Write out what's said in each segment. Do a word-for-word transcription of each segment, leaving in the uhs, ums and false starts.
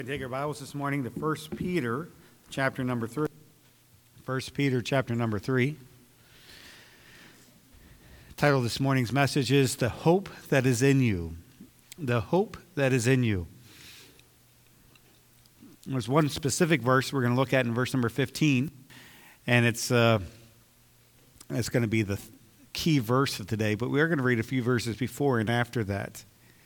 Take our Bibles this morning to First Peter, chapter number three. First Peter, chapter number three. The title of this morning's message is The Hope That Is in You. The Hope That Is in You. There's one specific verse we're going to look at in verse number fifteen, and it's uh, it's going to be the key verse of today, but we are going to read a few verses before and after that.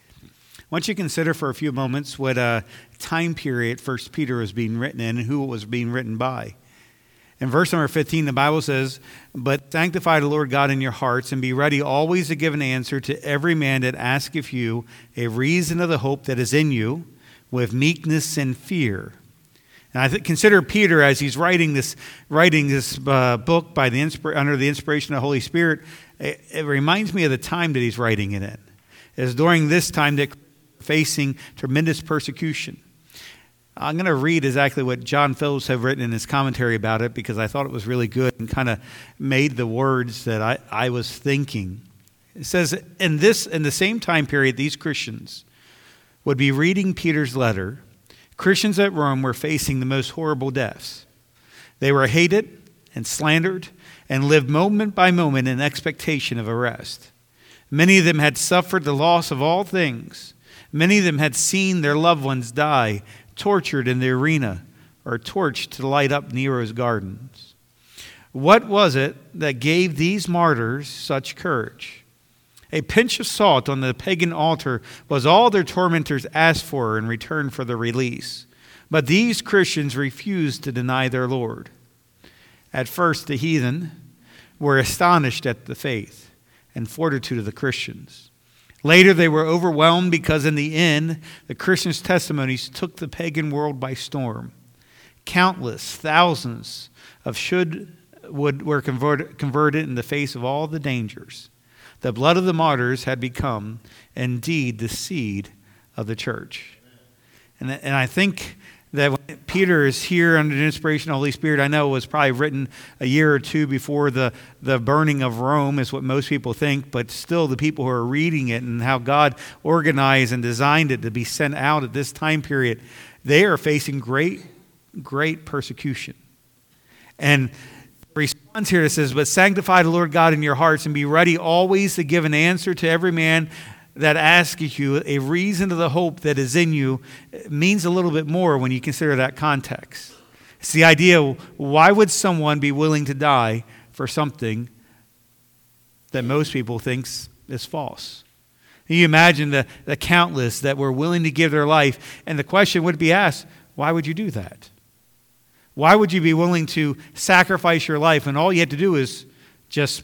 I want you to consider for a few moments what uh, time period First Peter was being written in and who it was being written by. In verse number fifteen, the Bible says, "But sanctify the Lord God in your hearts, and be ready always to give an answer to every man that asketh you a reason of the hope that is in you, with meekness and fear." And I th- consider Peter, as he's writing this writing this uh, book by the insp- under the inspiration of the Holy Spirit, it, it reminds me of the time that he's writing it in. It's during this time that facing tremendous persecution. I'm going to read exactly what John Phillips have written in his commentary about it because I thought it was really good and kind of made the words that I, I was thinking. It says, in this in the same time period, these Christians would be reading Peter's letter. Christians at Rome were facing the most horrible deaths. They were hated and slandered and lived moment by moment in expectation of arrest. Many of them had suffered the loss of all things. Many of them had seen their loved ones die, tortured in the arena, or torched to light up Nero's gardens. What was it that gave these martyrs such courage? A pinch of salt on the pagan altar was all their tormentors asked for in return for their release. But these Christians refused to deny their Lord. At first, the heathen were astonished at the faith and fortitude of the Christians. Later, they were overwhelmed because in the end, the Christians' testimonies took the pagan world by storm. Countless thousands of should would were converted, converted in the face of all the dangers. The blood of the martyrs had become, indeed, the seed of the church. And, and I think that when Peter is here under the inspiration of the Holy Spirit, I know it was probably written a year or two before the, the burning of Rome is what most people think, but still the people who are reading it and how God organized and designed it to be sent out at this time period, they are facing great, great persecution. And the response here says, "But sanctify the Lord God in your hearts and be ready always to give an answer to every man that asks you a reason to the hope that is in you." It means a little bit more when you consider that context. It's the idea, why would someone be willing to die for something that most people think is false? You imagine the, the countless that were willing to give their life, and the question would be asked, why would you do that? Why would you be willing to sacrifice your life when all you had to do is just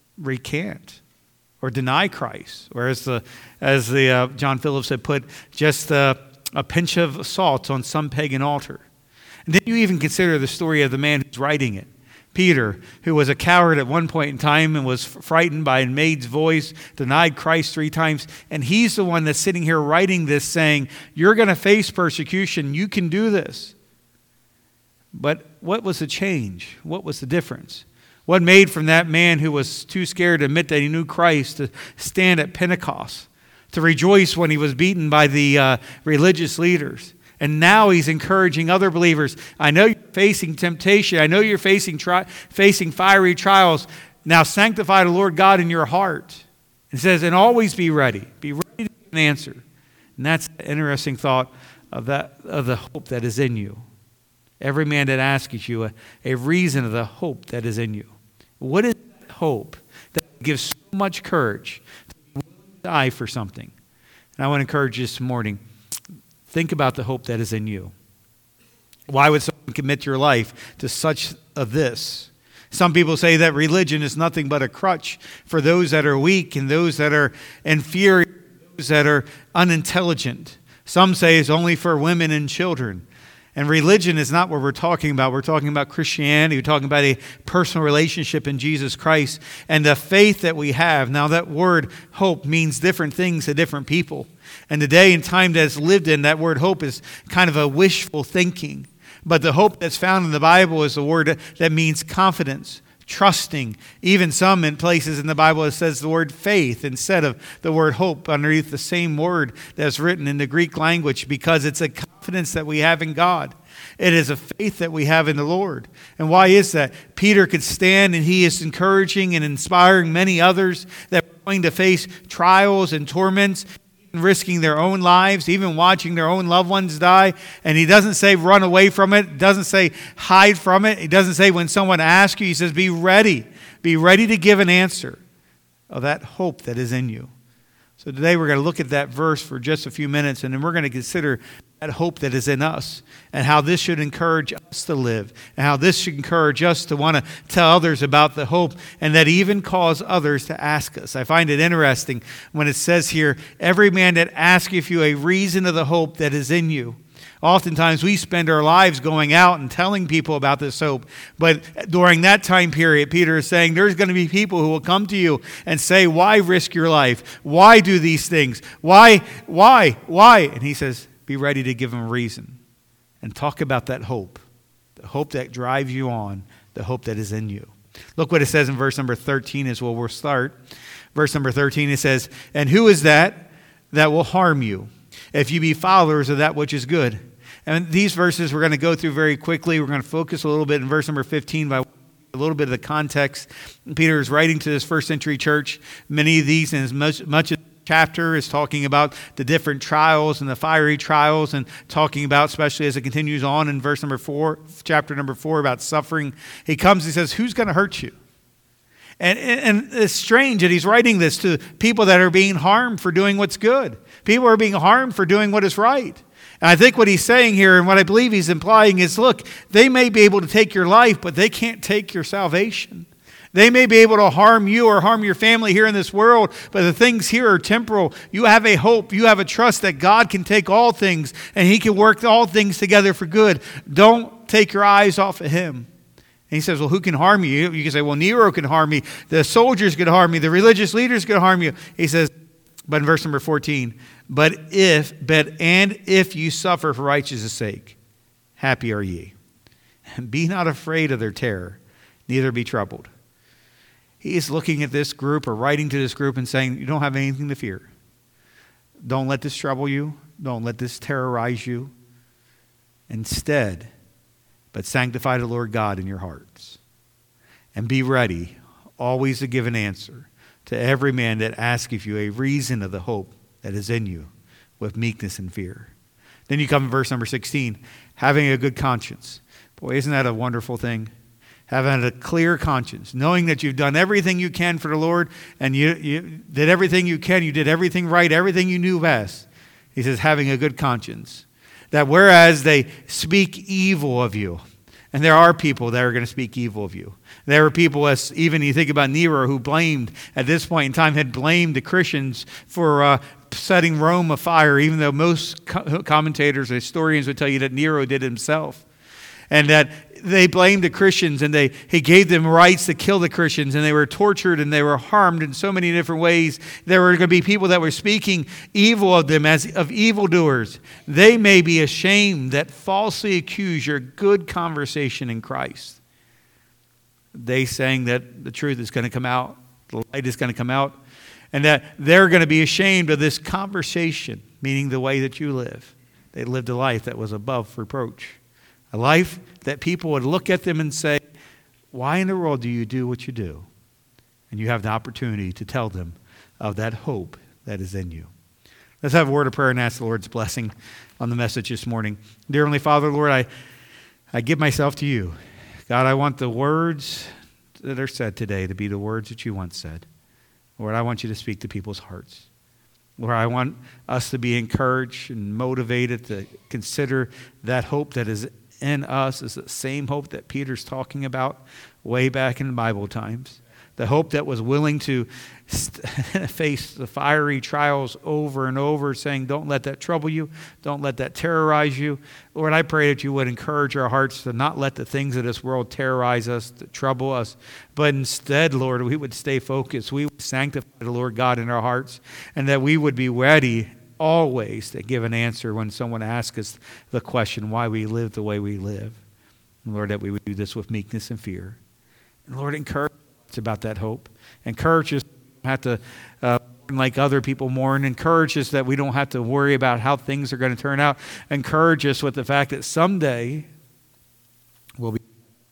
recant or deny Christ? Or as the, as the uh, John Phillips had put, just uh, a pinch of salt on some pagan altar. And then you even consider the story of the man who's writing it. Peter, who was a coward at one point in time and was frightened by a maid's voice, denied Christ three times. And he's the one that's sitting here writing this saying, you're going to face persecution. You can do this. But what was the change? What was the difference? What made from that man who was too scared to admit that he knew Christ to stand at Pentecost, to rejoice when he was beaten by the uh, religious leaders? And now he's encouraging other believers. I know you're facing temptation. I know you're facing tri- facing fiery trials. Now sanctify the Lord God in your heart. It says, and always be ready. Be ready to give an answer. And that's the interesting thought of that of the hope that is in you. Every man that asks you a, a reason of the hope that is in you. What is that hope that gives so much courage to die for something? And I want to encourage you this morning, think about the hope that is in you. Why would someone commit your life to such of this? Some people say that religion is nothing but a crutch for those that are weak and those that are inferior, those that are unintelligent. Some say it's only for women and children. And religion is not what we're talking about. We're talking about Christianity. We're talking about a personal relationship in Jesus Christ and the faith that we have. Now, that word hope means different things to different people. And the day and time that's lived in, that word hope is kind of a wishful thinking. But the hope that's found in the Bible is the word that means confidence, trusting. Even some in places in the Bible it says the word faith instead of the word hope underneath the same word that's written in the Greek language, because it's a confidence that we have in God. It is a faith that we have in the Lord. And why is that? Peter could stand and he is encouraging and inspiring many others that are going to face trials and torments, risking their own lives, even watching their own loved ones die. And he doesn't say run away from it. He doesn't say hide from it. He doesn't say when someone asks you, he says be ready. Be ready to give an answer of that hope that is in you. So today we're going to look at that verse for just a few minutes, and then we're going to consider that hope that is in us and how this should encourage us to live, and how this should encourage us to want to tell others about the hope, and that even cause others to ask us. I find it interesting when it says here, every man that asketh you a reason of the hope that is in you. Oftentimes we spend our lives going out and telling people about this hope. But during that time period, Peter is saying there's going to be people who will come to you and say, why risk your life? Why do these things? Why, why, why? And he says, be ready to give them a reason and talk about that hope, the hope that drives you on, the hope that is in you. Look what it says in verse number thirteen is where we'll start. Verse number thirteen, it says, and who is that that will harm you if you be followers of that which is good? And these verses we're going to go through very quickly. We're going to focus a little bit in verse number fifteen by a little bit of the context. Peter is writing to this first century church. Many of these, and as much, much of the chapter is talking about the different trials and the fiery trials, and talking about, especially as it continues on in verse number four, chapter number four, about suffering. He comes, he says, who's going to hurt you? And, and it's strange that he's writing this to people that are being harmed for doing what's good. People are being harmed for doing what is right. And I think what he's saying here, and what I believe he's implying is, look, they may be able to take your life, but they can't take your salvation. They may be able to harm you or harm your family here in this world, but the things here are temporal. You have a hope. You have a trust that God can take all things, and he can work all things together for good. Don't take your eyes off of him. And he says, well, who can harm you? You can say, well, Nero can harm me. The soldiers can harm me. The religious leaders can harm you. He says, but in verse number fourteen, but if, but and if you suffer for righteousness' sake, happy are ye. And be not afraid of their terror, neither be troubled. He is looking at this group, or writing to this group, and saying, you don't have anything to fear. Don't let this trouble you. Don't let this terrorize you. Instead, but sanctify the Lord God in your hearts. And be ready always to give an answer to every man that asketh you a reason of the hope that is in you, with meekness and fear. Then you come to verse number sixteen, having a good conscience. Boy, isn't that a wonderful thing? Having a clear conscience, knowing that you've done everything you can for the Lord, and you, you did everything you can, you did everything right, everything you knew best. He says, having a good conscience. That whereas they speak evil of you, and there are people that are going to speak evil of you. There are people, as even you think about Nero, who blamed, at this point in time, had blamed the Christians for uh, setting Rome afire, even though most co- commentators, historians would tell you that Nero did himself. And that they blamed the Christians, and they he gave them rights to kill the Christians, and they were tortured and they were harmed in so many different ways. There were going to be people that were speaking evil of them as of evildoers. They may be ashamed that falsely accuse your good conversation in Christ. They saying that the truth is going to come out, the light is going to come out, and that they're going to be ashamed of this conversation, meaning the way that you live. They lived a life that was above reproach. A life that people would look at them and say, why in the world do you do what you do? And you have the opportunity to tell them of that hope that is in you. Let's have a word of prayer and ask the Lord's blessing on the message this morning. Dear Heavenly Father, Lord, I, I give myself to you. God, I want the words that are said today to be the words that you once said. Lord, I want you to speak to people's hearts. Lord, I want us to be encouraged and motivated to consider that hope that is in us is the same hope that Peter's talking about way back in Bible times. The hope that was willing to st- face the fiery trials over and over, saying, don't let that trouble you. Don't let that terrorize you. Lord, I pray that you would encourage our hearts to not let the things of this world terrorize us, to trouble us. But instead, Lord, we would stay focused. We would sanctify the Lord God in our hearts, and that we would be ready always to give an answer when someone asks us the question why we live the way we live. And Lord, that we would do this with meekness and fear. And Lord, encourage us about that hope. Encourage us to have to, uh, like other people mourn. Encourage us that we don't have to worry about how things are going to turn out. Encourage us with the fact that someday we'll be.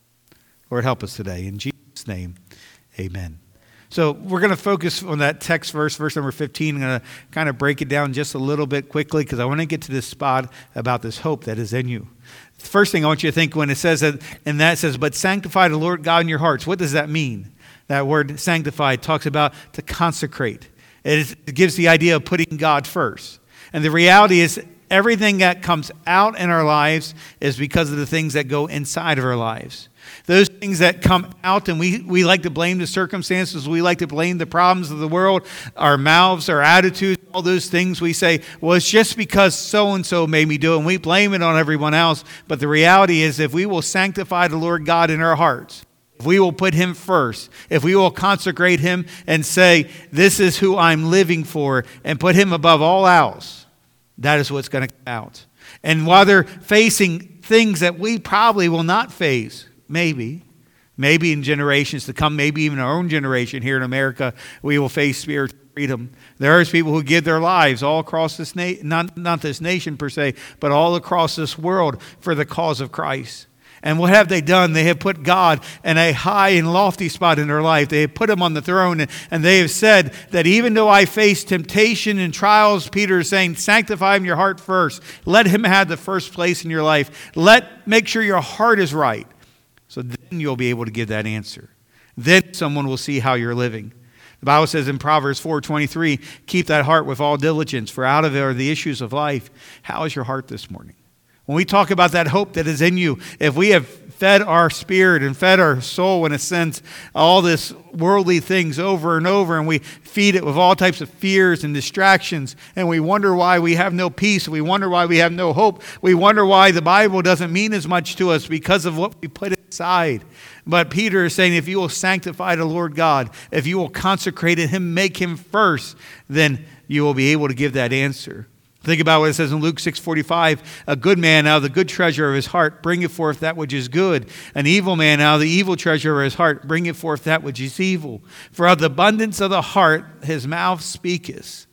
Lord, help us today. In Jesus' name, amen. So we're going to focus on that text verse, verse number fifteen. I'm going to kind of break it down just a little bit quickly because I want to get to this spot about this hope that is in you. The first thing I want you to think when it says that, and that says, but sanctify the Lord God in your hearts. What does that mean? That word sanctified talks about to consecrate. It, is, it gives the idea of putting God first. And the reality is everything that comes out in our lives is because of the things that go inside of our lives. Those things that come out, and we, we like to blame the circumstances, we like to blame the problems of the world, our mouths, our attitudes, all those things we say, well, it's just because so-and-so made me do it, and we blame it on everyone else. But the reality is if we will sanctify the Lord God in our hearts, if we will put him first, if we will consecrate him and say, this is who I'm living for, and put him above all else, that is what's going to come out. And while they're facing things that we probably will not face, maybe, maybe in generations to come, maybe even our own generation here in America, we will face spiritual freedom. There are people who give their lives all across this nation, not, not this nation per se, but all across this world for the cause of Christ. And what have they done? They have put God in a high and lofty spot in their life. They have put him on the throne. And, and they have said that even though I face temptation and trials, Peter is saying, sanctify him your heart first. Let him have the first place in your life. Let make sure your heart is right. So then you'll be able to give that answer. Then someone will see how you're living. The Bible says in Proverbs four twenty-three, keep that heart with all diligence, for out of it are the issues of life. How is your heart this morning? When we talk about that hope that is in you, if we have fed our spirit and fed our soul, in a sense, all this worldly things over and over, and we feed it with all types of fears and distractions, and we wonder why we have no peace, we wonder why we have no hope, we wonder why the Bible doesn't mean as much to us because of what we put inside. But Peter is saying, if you will sanctify the Lord God, if you will consecrate him, make him first, then you will be able to give that answer. Think about what it says in Luke six forty-five. A good man out of the good treasure of his heart bringeth forth that which is good. An evil man out of the evil treasure of his heart bringeth forth that which is evil. For out of the abundance of the heart his mouth speaketh.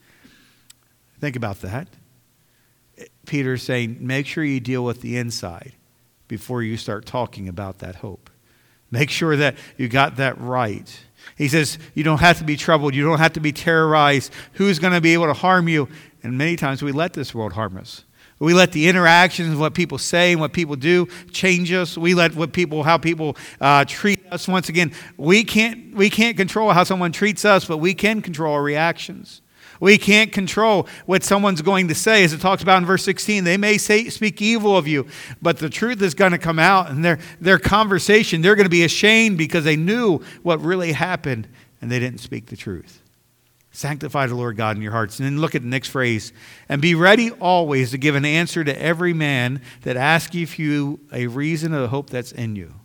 Think about that. Peter is saying, make sure you deal with the inside before you start talking about that hope. Make sure that you got that right. He says, you don't have to be troubled. You don't have to be terrorized. Who's going to be able to harm you? And many times we let this world harm us. We let the interactions of what people say and what people do change us. We let what people, how people uh, treat us. Once again, we can't, we can't control how someone treats us, but we can control our reactions. We can't control what someone's going to say. As it talks about in verse sixteen, they may say, speak evil of you, but the truth is going to come out. And their, their conversation, they're going to be ashamed because they knew what really happened and they didn't speak the truth. Sanctify the Lord God in your hearts. And then look at the next phrase. And be ready always to give an answer to every man that asks you a reason of the hope that's in you.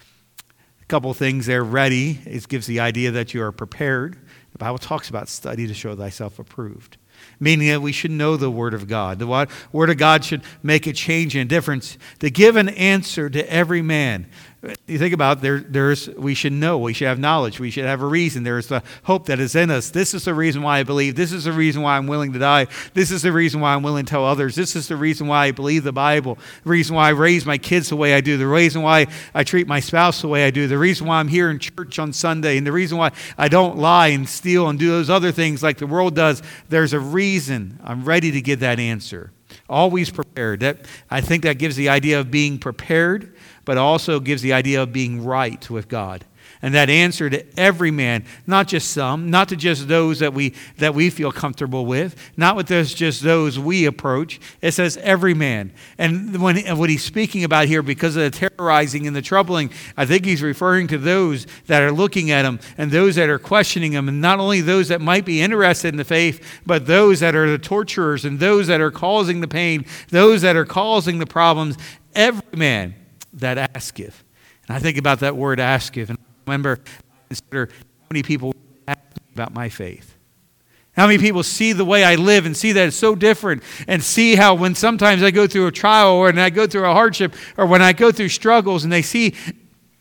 A couple of things there. Ready. It gives the idea that you are prepared. The Bible talks about study to show thyself approved. Meaning that we should know the Word of God. The Word of God should make a change and a difference. To give an answer to every man. You think about it, there, there's, we should know, we should have knowledge, we should have a reason. There's the hope that is in us. This is the reason why I believe. This is the reason why I'm willing to die. This is the reason why I'm willing to tell others. This is the reason why I believe the Bible. The reason why I raise my kids the way I do. The reason why I treat my spouse the way I do. The reason why I'm here in church on Sunday. And the reason why I don't lie and steal and do those other things like the world does. There's a reason. I'm ready to give that answer. Always prepared. That, I think that gives the idea of being prepared, but also gives the idea of being right with God. And that answer to every man, not just some, not to just those that we that we feel comfortable with, not with those just those we approach. It says every man. And when what he's speaking about here, because of the terrorizing and the troubling, I think he's referring to those that are looking at him and those that are questioning him, and not only those that might be interested in the faith, but those that are the torturers and those that are causing the pain, those that are causing the problems. Every man that asketh. And I think about that word asketh, and I remember, I consider how many people ask me about my faith. How many people see the way I live and see that it's so different, and see how when sometimes I go through a trial or when I go through a hardship or when I go through struggles and they see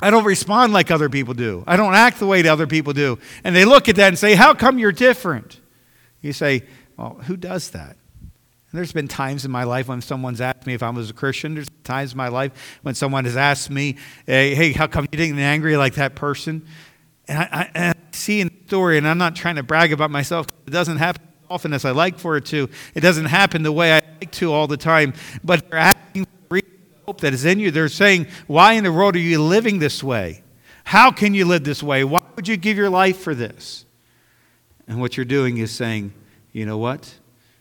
I don't respond like other people do. I don't act the way that other people do. And they look at that and say, how come you're different? You say, well, who does that? And there's been times in my life when someone's asked me if I was a Christian. There's times in my life when someone has asked me, hey, hey how come you didn't get angry like that person? And I, I, and I see in the story, and I'm not trying to brag about myself. It doesn't happen as often as I like for it to. It doesn't happen the way I like to all the time. But they're asking for hope that is in you. They're saying, why in the world are you living this way? How can you live this way? Why would you give your life for this? And what you're doing is saying, you know what?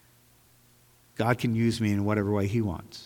God can use me in whatever way He wants.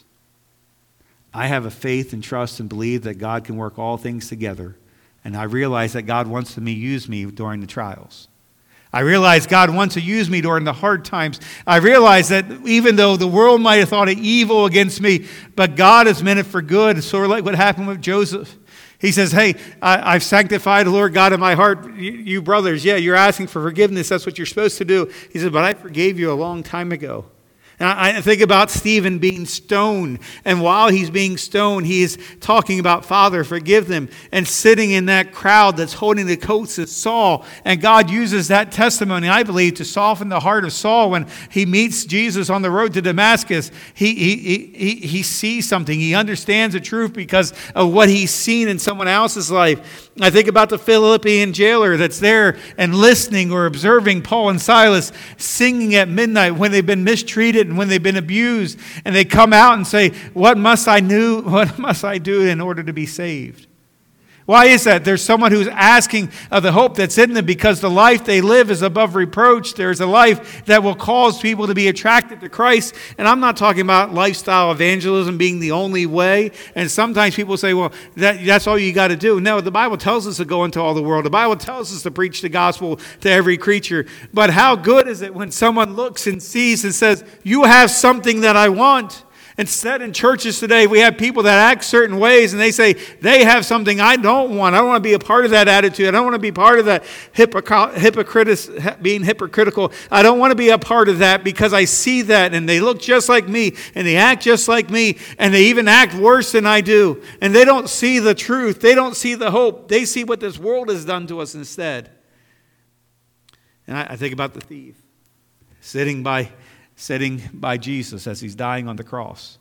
I have a faith and trust and believe that God can work all things together. And I realize that God wants to me use me during the trials. I realize God wants to use me during the hard times. I realize that even though the world might have thought it evil against me, but God has meant it for good. It's sort of like what happened with Joseph. He says, hey, I, I've sanctified the Lord God in my heart. You, you brothers, yeah, you're asking for forgiveness. That's what you're supposed to do. He said, but I forgave you a long time ago. And I think about Stephen being stoned. And while he's being stoned, he is talking about, Father, forgive them. And sitting in that crowd that's holding the coats of Saul. And God uses that testimony, I believe, to soften the heart of Saul when he meets Jesus on the road to Damascus. He, he, he, he sees something. He understands the truth because of what he's seen in someone else's life. I think about the Philippian jailer that's there and listening or observing Paul and Silas singing at midnight when they've been mistreated and when they've been abused, and they come out and say, what must I do, what must I do in order to be saved? Why is that? There's someone who's asking of the hope that's in them because the life they live is above reproach. There's a life that will cause people to be attracted to Christ. And I'm not talking about lifestyle evangelism being the only way. And sometimes people say, well, that, that's all you got to do. No, the Bible tells us to go into all the world. The Bible tells us to preach the gospel to every creature. But how good is it when someone looks and sees and says, you have something that I want? Instead, in churches today, we have people that act certain ways and they say, they have something I don't want. I don't want to be a part of that attitude. I don't want to be part of that hypocrite, being hypocritical. I don't want to be a part of that because I see that and they look just like me and they act just like me and they even act worse than I do. And they don't see the truth. They don't see the hope. They see what this world has done to us instead. And I, I think about the thief sitting by Sitting by Jesus as he's dying on the cross.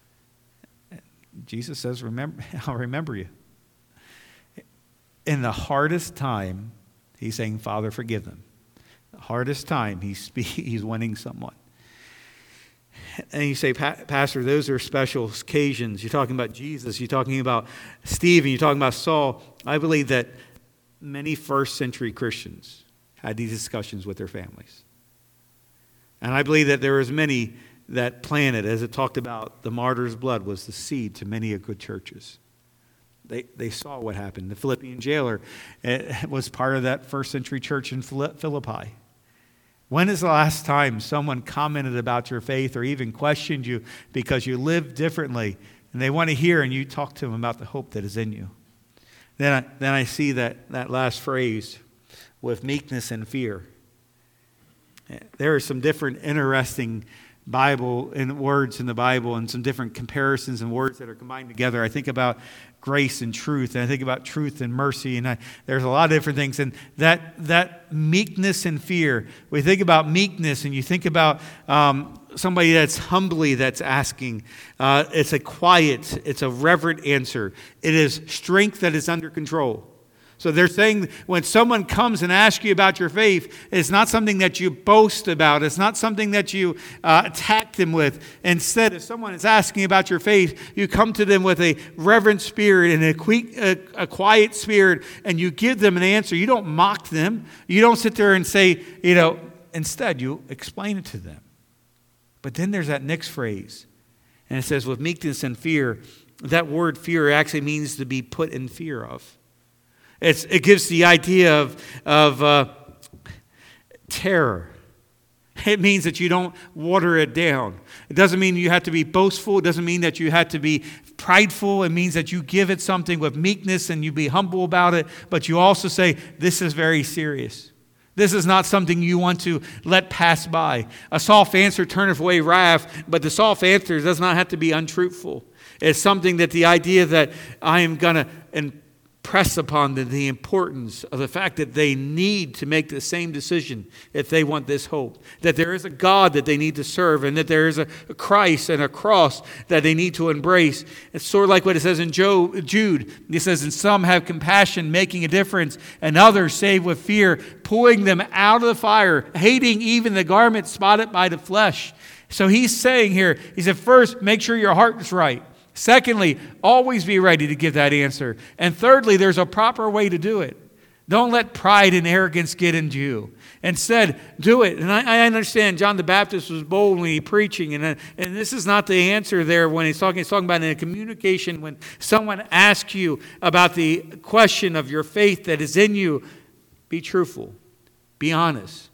Jesus says, "Remember, I'll remember you." In the hardest time, he's saying, Father, forgive them. The hardest time, he's, he's winning someone. And you say, Pastor, those are special occasions. You're talking about Jesus. You're talking about Stephen. You're talking about Saul. I believe that many first century Christians had these discussions with their families. And I believe that there was many that planted, as it talked about, the martyr's blood was the seed to many of good churches. They they saw what happened. The Philippian jailer was part of that first century church in Philippi. When is the last time someone commented about your faith or even questioned you because you live differently and they want to hear and you talk to them about the hope that is in you? Then I, then I see that, that last phrase, with meekness and fear. There are some different interesting Bible and words in the Bible and some different comparisons and words that are combined together. I think about grace and truth, and I think about truth and mercy, and I, there's a lot of different things. And that that meekness and fear, we think about meekness and you think about um, somebody that's humbly that's asking. Uh, it's a quiet, it's a reverent answer. It is strength that is under control. So they're saying when someone comes and asks you about your faith, it's not something that you boast about. It's not something that you uh, attack them with. Instead, if someone is asking about your faith, you come to them with a reverent spirit and a, quick, a, a quiet spirit, and you give them an answer. You don't mock them. You don't sit there and say, you know, instead you explain it to them. But then there's that next phrase, and it says, with meekness and fear. That word fear actually means to be put in fear of. It's, it gives the idea of, of uh, terror. It means that you don't water it down. It doesn't mean you have to be boastful. It doesn't mean that you have to be prideful. It means that you give it something with meekness and you be humble about it. But you also say, this is very serious. This is not something you want to let pass by. A soft answer turneth away wrath, but the soft answer does not have to be untruthful. It's something that the idea that I am going to press upon them the importance of the fact that they need to make the same decision if they want this hope. That there is a God that they need to serve, and that there is a Christ and a cross that they need to embrace. It's sort of like what it says in Jude. It says, and some have compassion, making a difference, and others save with fear, pulling them out of the fire, hating even the garment spotted by the flesh. So he's saying here, he said, first, make sure your heart is right. Secondly, always be ready to give that answer. And thirdly, there's a proper way to do it. Don't let pride and arrogance get into you. Instead, do it. And I, I understand John the Baptist was bold when he preaching. And, uh, and this is not the answer there when he's talking. He's talking about in a communication when someone asks you about the question of your faith that is in you. Be truthful. Be honest.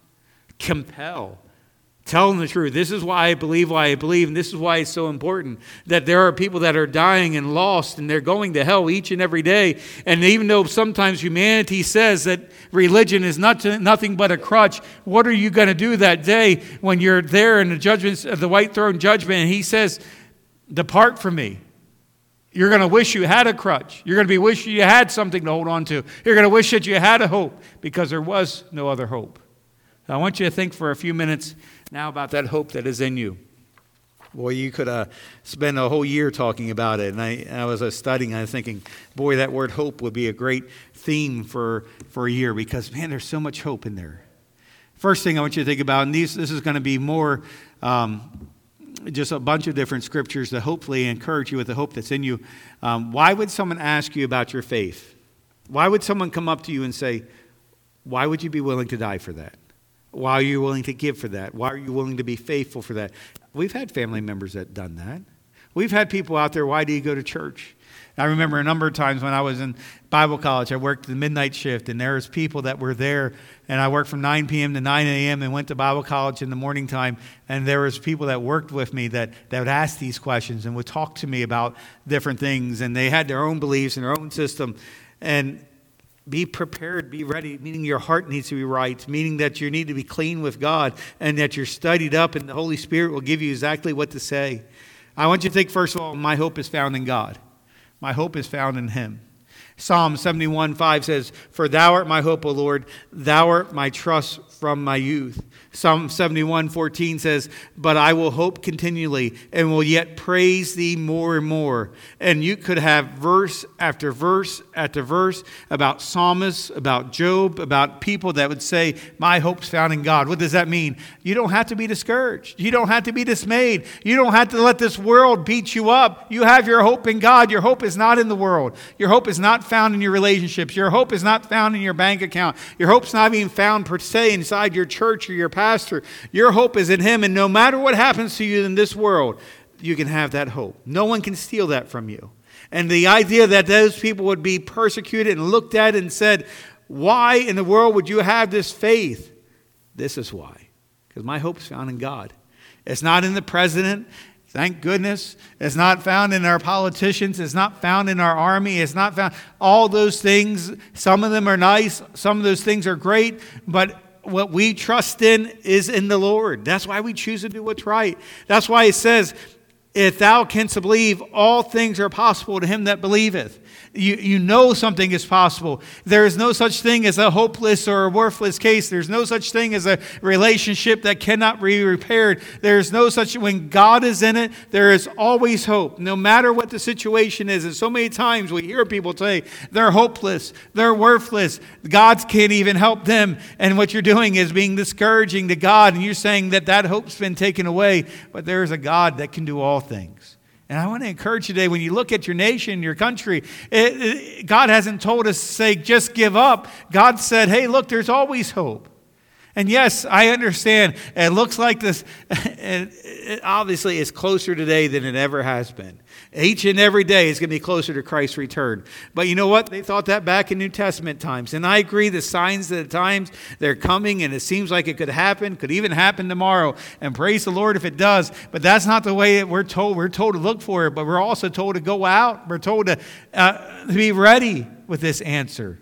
Compel. Tell them the truth. This is why I believe why I believe, and this is why it's so important that there are people that are dying and lost, and they're going to hell each and every day. And even though sometimes humanity says that religion is not nothing but a crutch, what are you going to do that day when you're there in the judgment of the white throne judgment, and he says, "Depart from me." You're going to wish you had a crutch. You're going to be wishing you had something to hold on to. You're going to wish that you had a hope because there was no other hope. I want you to think for a few minutes now about that hope that is in you. Boy, you could uh, spend a whole year talking about it. And I, I was uh, studying, I was thinking, boy, that word hope would be a great theme for, for a year because, man, there's so much hope in there. First thing I want you to think about, and these, this is going to be more um, just a bunch of different scriptures to hopefully encourage you with the hope that's in you. Um, why would someone ask you about your faith? Why would someone come up to you and say, why would you be willing to die for that? Why are you willing to give for that? Why are you willing to be faithful for that? We've had family members that done that. We've had people out there, why do you go to church? I remember a number of times when I was in Bible college, I worked the midnight shift, and there was people that were there, and I worked from nine p.m. to nine a.m. and went to Bible college in the morning time, and there was people that worked with me that, that would ask these questions and would talk to me about different things, and they had their own beliefs and their own system, and be prepared, be ready, meaning your heart needs to be right, meaning that you need to be clean with God and that you're studied up and the Holy Spirit will give you exactly what to say. I want you to think, first of all, my hope is found in God. My hope is found in Him. Psalm seventy-one five says, for thou art my hope, O Lord, thou art my trust from my youth. Psalm seventy-one fourteen says, but I will hope continually and will yet praise thee more and more. And you could have verse after verse after verse about psalmists, about Job, about people that would say, my hope's found in God. What does that mean? You don't have to be discouraged. You don't have to be dismayed. You don't have to let this world beat you up. You have your hope in God. Your hope is not in the world. Your hope is not found in your relationships. Your hope is not found in your bank account. Your hope's not even found per se inside your church or your pastor. Your hope is in Him, and no matter what happens to you in this world, you can have that hope. No one can steal that from you. And the idea that those people would be persecuted and looked at and said, why in the world would you have this faith? This is why. Because my hope is found in God. It's not in the president. Thank goodness. It's not found in our politicians. It's not found in our army. It's not found. All those things, some of them are nice. Some of those things are great. But what we trust in is in the Lord. That's why we choose to do what's right. That's why it says, if thou canst believe, all things are possible to him that believeth. You, you know something is possible. There is no such thing as a hopeless or a worthless case. There's no such thing as a relationship that cannot be repaired. There's no such, when God is in it, there is always hope, no matter what the situation is. And so many times we hear people say, they're hopeless, they're worthless, God can't even help them. And what you're doing is being discouraging to God, and you're saying that that hope's been taken away. But there is a God that can do all things. And I want to encourage you today, when you look at your nation, your country, it, it, God hasn't told us to say, just give up. God said, hey, look, there's always hope. And yes, I understand. It looks like this, it, it obviously is closer today than it ever has been. Each and every day is going to be closer to Christ's return. But you know what? They thought that back in New Testament times. And I agree, the signs of the times, they're coming, and it seems like it could happen, could even happen tomorrow. And praise the Lord if it does. But that's not the way that we're told. We're told to look for it, but we're also told to go out. We're told to, uh, to be ready with this answer.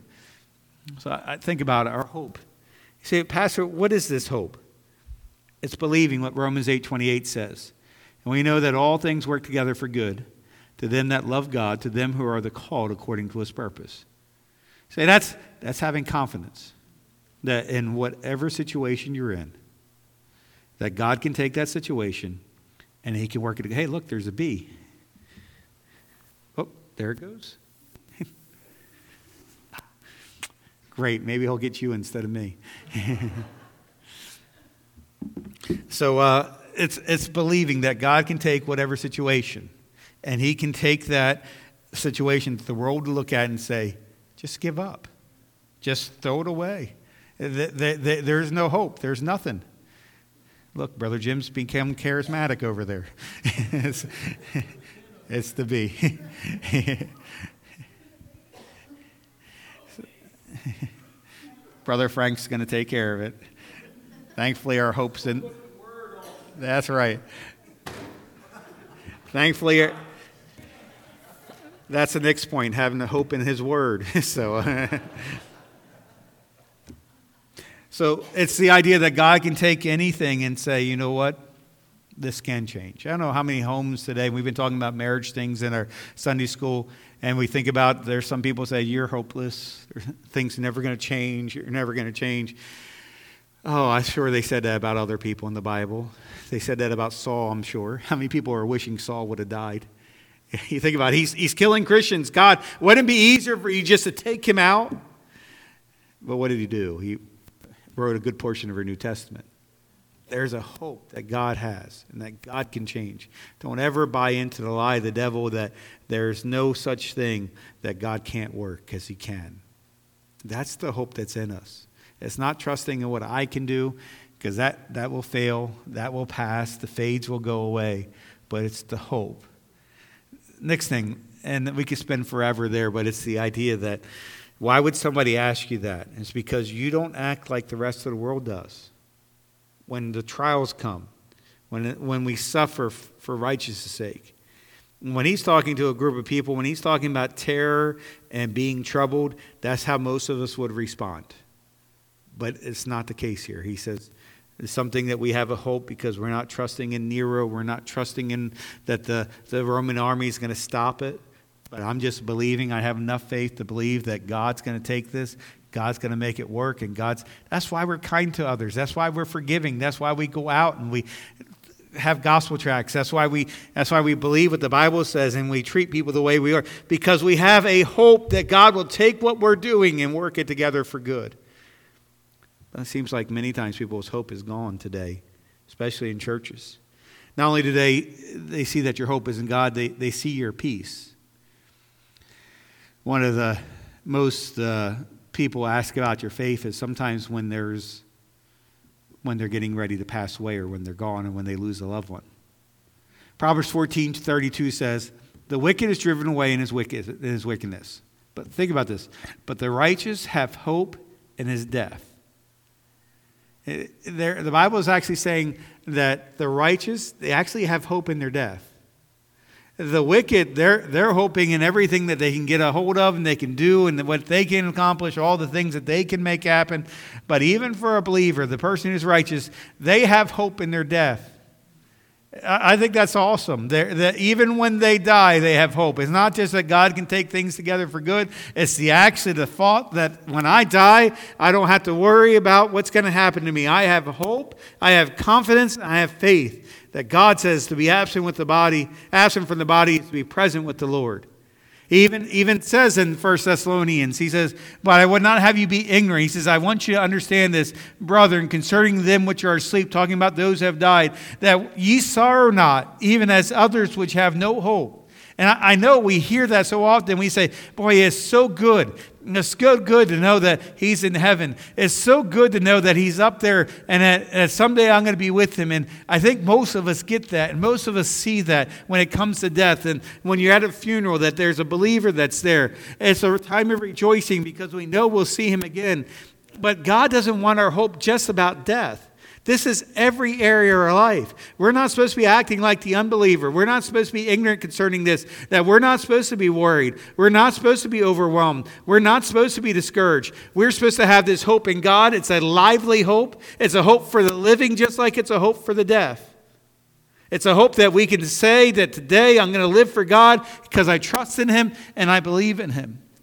So I, I think about it, our hope. You say, Pastor, what is this hope? It's believing what Romans eight twenty-eight says. And we know that all things work together for good to them that love God, to them who are the called according to his purpose. So that's, that's having confidence that in whatever situation you're in, that God can take that situation and he can work it. Hey, look, there's a bee. Oh, there it goes. Great, maybe he'll get you instead of me. So uh, it's it's believing that God can take whatever situation, and he can take that situation that the world will look at and say, just give up. Just throw it away. There's no hope. There's nothing. Look, Brother Jim's become charismatic over there. it's, it's the bee. Brother Frank's going to take care of it. Thankfully, our hope's in. That's right. Thankfully, that's the next point, having the hope in his word. so, so it's the idea that God can take anything and say, you know what? This can change. I don't know how many homes today, we've been talking about marriage things in our Sunday school, and we think about, there's some people say, you're hopeless, things are never going to change, you're never going to change. Oh, I'm sure they said that about other people in the Bible. They said that about Saul, I'm sure. How many people are wishing Saul would have died? You think about it, he's, he's killing Christians. God, wouldn't it be easier for you just to take him out? But what did he do? He wrote a good portion of our New Testament. There's a hope that God has and that God can change. Don't ever buy into the lie of the devil that there's no such thing that God can't work, because he can. That's the hope that's in us. It's not trusting in what I can do, because that, that will fail, that will pass, the fades will go away, but it's the hope. Next thing, and we could spend forever there, but it's the idea that why would somebody ask you that? It's because you don't act like the rest of the world does. When the trials come, when, when we suffer for righteousness' sake. When he's talking to a group of people, when he's talking about terror and being troubled, that's how most of us would respond. But it's not the case here. He says it's something that we have a hope because we're not trusting in Nero. We're not trusting in that the, the Roman army is going to stop it. But I'm just believing, I have enough faith to believe that God's going to take this. God's going to make it work. And God's, that's why we're kind to others. That's why we're forgiving. That's why we go out and we have gospel tracts. That's why we, that's why we believe what the Bible says and we treat people the way we are. Because we have a hope that God will take what we're doing and work it together for good. But it seems like many times people's hope is gone today, especially in churches. Not only do they, they see that your hope is in God, they, they see your peace. One of the most uh, people ask about your faith is sometimes when there's when they're getting ready to pass away or when they're gone and when they lose a loved one. Proverbs fourteen thirty-two says, the wicked is driven away in his, wicked, in his wickedness. But think about this. But the righteous have hope in his death. It, the Bible is actually saying that the righteous, they actually have hope in their death. The wicked, they're, they're hoping in everything that they can get a hold of and they can do and what they can accomplish, all the things that they can make happen. But even for a believer, the person who's righteous, they have hope in their death. I think that's awesome. They're, that even when they die, they have hope. It's not just that God can take things together for good. It's the actually the thought that when I die, I don't have to worry about what's going to happen to me. I have hope, I have confidence, I have faith that God says to be absent with the body, absent from the body is to be present with the Lord. He even, even says in First Thessalonians, he says, but I would not have you be ignorant. He says, I want you to understand this, brethren, concerning them which are asleep, talking about those who have died, that ye sorrow not, even as others which have no hope. And I, I know we hear that so often. We say, boy, it's so good. It's good, good to know that he's in heaven. It's so good to know that he's up there and that, that someday I'm going to be with him. And I think most of us get that. And most of us see that when it comes to death. And when you're at a funeral, that there's a believer that's there. It's a time of rejoicing because we know we'll see him again. But God doesn't want our hope just about death. This is every area of our life. We're not supposed to be acting like the unbeliever. We're not supposed to be ignorant concerning this, that we're not supposed to be worried. We're not supposed to be overwhelmed. We're not supposed to be discouraged. We're supposed to have this hope in God. It's a lively hope. It's a hope for the living just like it's a hope for the deaf. It's a hope that we can say that today I'm going to live for God because I trust in him and I believe in him.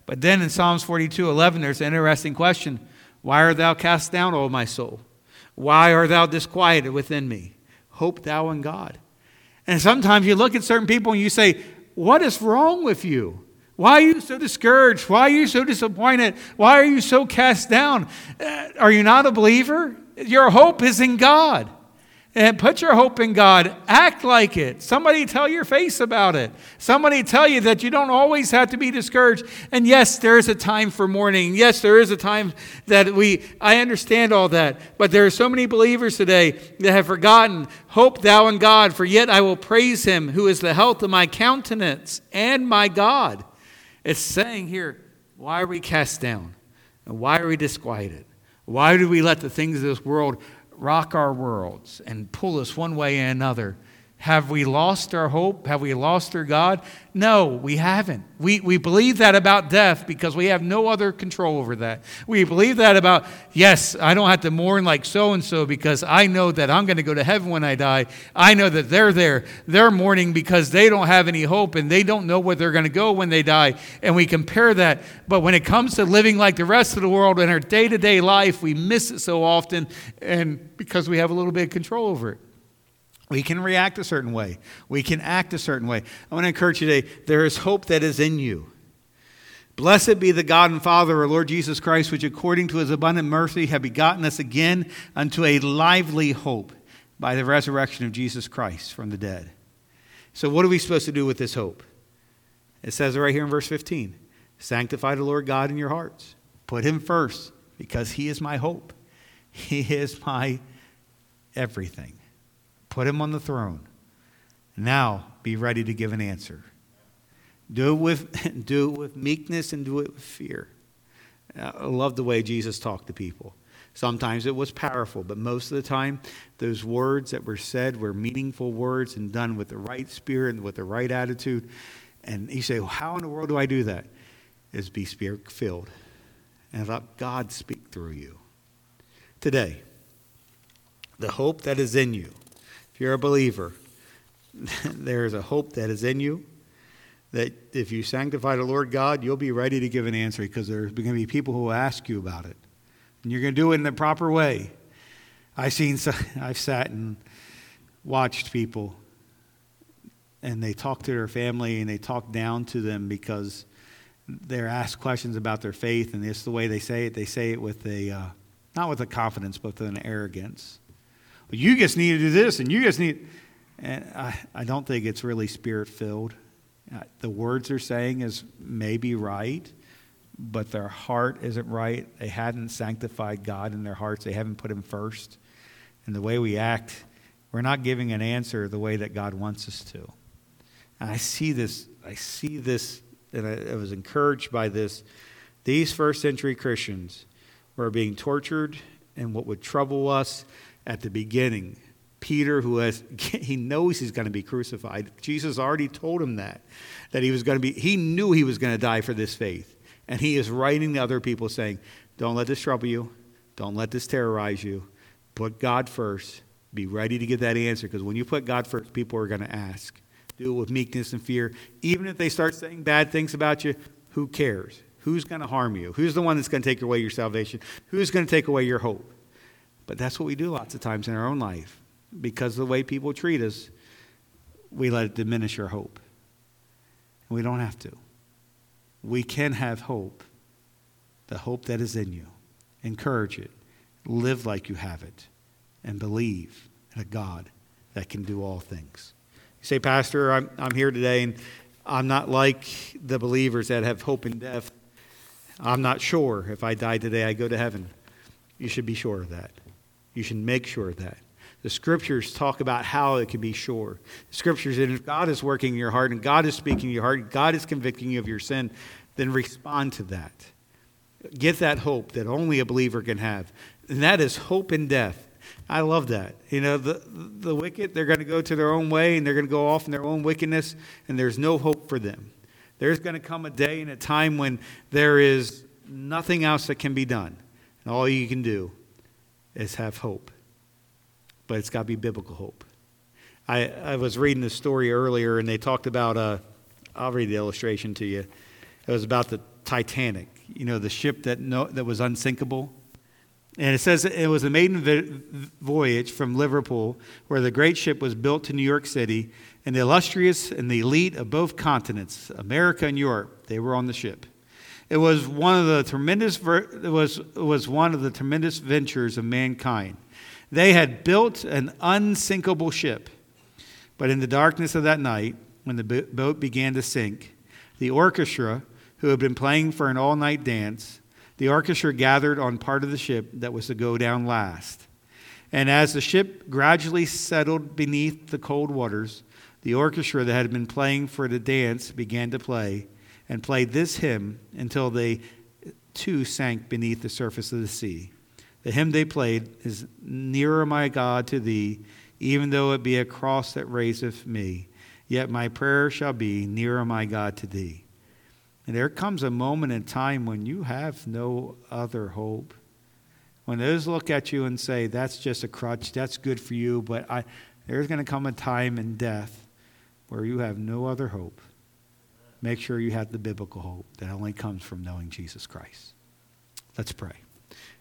But then in Psalms forty-two eleven, there's an interesting question. Why art thou cast down, O my soul? Why art thou disquieted within me? Hope thou in God. And sometimes you look at certain people and you say, what is wrong with you? Why are you so discouraged? Why are you so disappointed? Why are you so cast down? Uh, are you not a believer? Your hope is in God. And put your hope in God. Act like it. Somebody tell your face about it. Somebody tell you that you don't always have to be discouraged. And yes, there is a time for mourning. Yes, there is a time that we, I understand all that. But there are so many believers today that have forgotten, hope thou in God, for yet I will praise him who is the health of my countenance and my God. It's saying here, why are we cast down? And why are we disquieted? Why do we let the things of this world rock our worlds and pull us one way and another? Have we lost our hope? Have we lost our God? No, we haven't. We, we believe that about death because we have no other control over that. We believe that about, yes, I don't have to mourn like so-and-so because I know that I'm going to go to heaven when I die. I know that they're there. They're mourning because they don't have any hope and they don't know where they're going to go when they die. And we compare that. But when it comes to living like the rest of the world in our day-to-day life, we miss it so often, and because we have a little bit of control over it. We can react a certain way. We can act a certain way. I want to encourage you today, there is hope that is in you. Blessed be the God and Father of our Lord Jesus Christ, which according to his abundant mercy have begotten us again unto a lively hope by the resurrection of Jesus Christ from the dead. So what are we supposed to do with this hope? It says it right here in verse fifteen. Sanctify the Lord God in your hearts. Put him first because he is my hope. He is my everything. Put him on the throne. Now be ready to give an answer. Do it with, do it with meekness and do it with fear. I love the way Jesus talked to people. Sometimes it was powerful, but most of the time, those words that were said were meaningful words and done with the right spirit and with the right attitude. And you say, well, how in the world do I do that? Is be spirit-filled and let God speak through you. Today, the hope that is in you. If you're a believer, there is a hope that is in you, that if you sanctify the Lord God, you'll be ready to give an answer because there's going to be people who will ask you about it. And you're going to do it in the proper way. I've seen, I've sat and watched people, and they talk to their family, and they talk down to them because they're asked questions about their faith, and it's the way they say it. They say it with a, uh, not with a confidence, but with an arrogance. Well, you just need to do this, and you just need... And I, I don't think it's really spirit-filled. Uh, the words they're saying is maybe right, but their heart isn't right. They hadn't sanctified God in their hearts. They haven't put him first. And the way we act, we're not giving an answer the way that God wants us to. And I see this, I see this, and I, I was encouraged by this. These first century Christians were being tortured, and what would trouble us at the beginning, Peter, who has, he knows he's going to be crucified. Jesus already told him that, that he was going to be, he knew he was going to die for this faith. And he is writing to other people saying, don't let this trouble you. Don't let this terrorize you. Put God first. Be ready to get that answer, because when you put God first, people are going to ask. Do it with meekness and fear. Even if they start saying bad things about you, who cares? Who's going to harm you? Who's the one that's going to take away your salvation? Who's going to take away your hope? But that's what we do lots of times in our own life. Because of the way people treat us, we let it diminish our hope. We don't have to. We can have hope, the hope that is in you. Encourage it. Live like you have it. And believe in a God that can do all things. You say, Pastor, I'm, I'm here today, and I'm not like the believers that have hope in death. I'm not sure if I die today, I go to heaven. You should be sure of that. You should make sure of that. The scriptures talk about how it can be sure. The scriptures, and if God is working in your heart and God is speaking in your heart, God is convicting you of your sin, then respond to that. Get that hope that only a believer can have. And that is hope in death. I love that. You know, the, the wicked, they're going to go to their own way and they're going to go off in their own wickedness, and there's no hope for them. There's going to come a day and a time when there is nothing else that can be done. And all you can do is have hope. But it's got to be biblical hope. I, I was reading this story earlier, and they talked about, uh, I'll read the illustration to you. It was about the, Titanic, you know, the ship that no, that was unsinkable. And it says it was a maiden voyage from Liverpool, where the great ship was built to New York City, and the illustrious and the elite of both continents, America and Europe, they were on the ship. It was one of the tremendous it was it was one of the tremendous ventures of mankind. They had built an unsinkable ship, but in the darkness of that night, when the boat began to sink, the orchestra, who had been playing for an all-night dance, the orchestra gathered on part of the ship that was to go down last. And as the ship gradually settled beneath the cold waters, the orchestra that had been playing for the dance began to play, and played this hymn until they too sank beneath the surface of the sea. The hymn they played is, "Nearer, my God, to thee, even though it be a cross that raiseth me. Yet my prayer shall be, nearer, my God, to thee." And there comes a moment in time when you have no other hope. When those look at you and say, that's just a crutch, that's good for you, but I, there's going to come a time in death where you have no other hope. Make sure you have the biblical hope that only comes from knowing Jesus Christ. Let's pray.